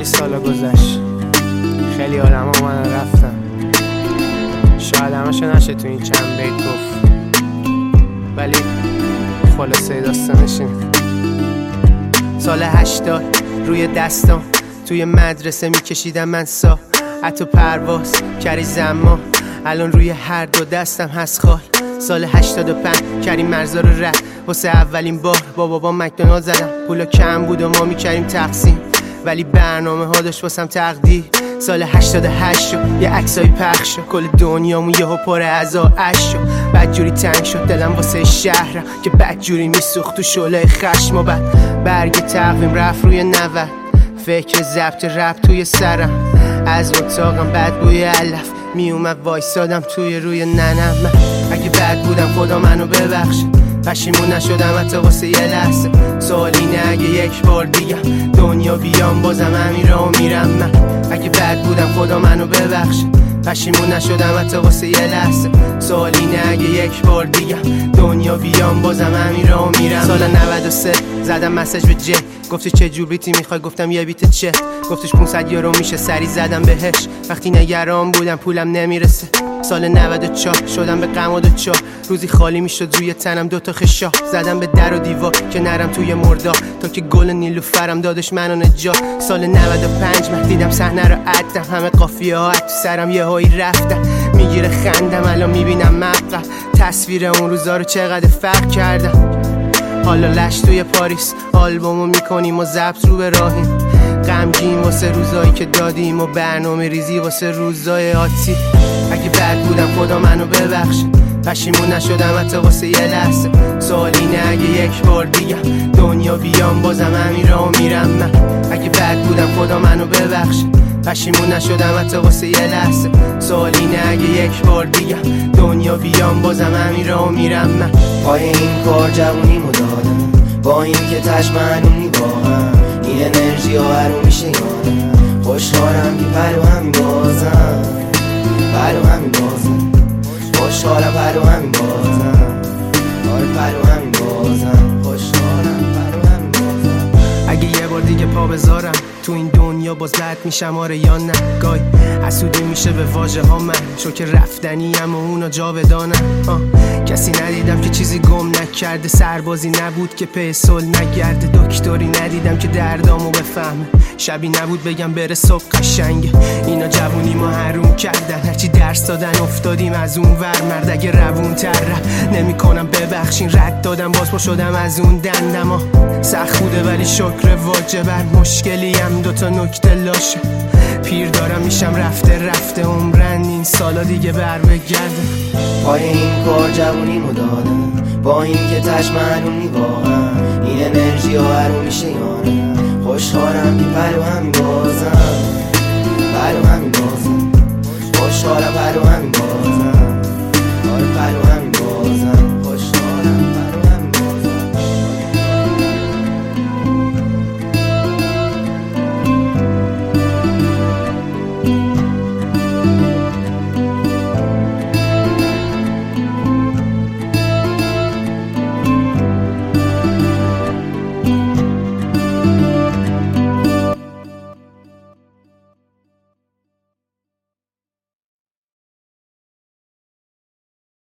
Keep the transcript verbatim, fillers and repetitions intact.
خیلی سالا گذشت، خیلی آدم ها من رفتن، شاید همشو نشه تو این چند بیت گفت، ولی خلاصه داستانش اینه. سال هشتاد روی دستام توی مدرسه میکشیدم من سا حتی پرواز کردی زمان، الان روی هر دو دستم هست خال. سال هشتاد و پنج کریم مرزا رو رد واسه اولین بار با بابا مکدونالد زدم. پولا کم بود و ما میکردیم تقسیم، ولی برنامه ها داشت واسم تقدیر. سال هشتاد و هشت شد یه عکسای پخش شد، کل دنیامون یهو پر از آش شد. بدجوری تنگ شد دلم واسه شهرم که بدجوری میسوخت تو شعله خشم، و بعد برگ تقویم رفت روی نود، فکر ضبط رپ توی سرم، از اتاقم بد بوی علف میومد وایسادم توی روی ننم. من اگه بد بودم خدا منو ببخشه، پشیمون نشدم حتی واسه یه لحظه. سوال اینه اگه یک بار دیگه دنیا بیام بازم همین راهو میرم. من اگه بد بودم خدا منو ببخشه، پشیمون نشدم حتی واسه یه لحظه. سوال اینه اگه یک بار دیگه دنیا بیام بازم همین راهو میرم. سال نود و سه زدم مسیج به جی، گفتش چه جور بیتی میخوای؟ گفتم یه بیت چه؟ گفتش پانصد یورو میشه. سری زدم بهش وقتی نگران بودم پولم نمیرسه. سال نود و چهار شدم به غم و دوچار، روزی خالی میشد روی تنم دوتا خشا. زدم به در و دیوار که نرم توی مردار، تا که گل نیلوفرم دادش منو نجات. سال نود و پنج من دیدم صحنه رو عدم، همه قافیه ها تو سرم یه هایی رفتم. میگیره خندم الان میبینم مبقى تصویر اون روزا رو چقدر فرق کردم. حالا لش توی پاریس آلبومو میکنیم و ضبط رو به راهیم، غمگین واسه روزایی که دادیم و برنامه ریزی واسه روزای آتی. اگه بد بودم خدا منو ببخشه، پشیمون نشدم حتی واسه یه لحظه. سوال اینه اگه یک بار دیگه دنیا بیام بازم همین راهو میرم. من اگه بد بودم خدا منو ببخشه، پشیمون نشدم حتی واسه یه لحظه. سوال اینه اگه یک بار دیگه دنیا بیام بازم همین راهو میرم. من پای این کار جوونیمو دادم، با این که تشمنونی واقعا این انرژی ها هرو میشه یادم. خوشحالم که پرو همین بازم، پرو همین بازم. خوشحالم پرو همین بازم، آره پرو همین بازم. خوشحالم پرو همین بازم. اگه یه بار دیگه پا بذارم تو این دنیا باز بد میشم آره یا نه؟ گای حسودی میشه به واژه ها من، چون که رفتنیم و اونا جاودانم. کسی ندیدم که چیزی گم نکرده، سربازی نبود که پی صلح نگرده، دکتری ندیدم که دردامو بفهمه، شبی نبود بگم بره صبح قشنگه. اینا جوونی ما حروم کردن، هرچی درس دادن افتادیم از اون ور. مرد اگه روون تر نمی کنم ببخشین، رد دادم باز پا شدم از اون دندما. سخت بوده ولی شکر واجب، بر مشکلی هم دوتا نکته لاشه. پیر دارم میشم رفته رفته عمرن این سالا دیگه بر بگرده. پای این کار جوونیمو دادم، با این که تشمنونی واقعا این انرژی ها هرو میشه یانم. خوشحالم که پرو همین بازم، پرو همین بازم. خوشحالم پرو همین بازم.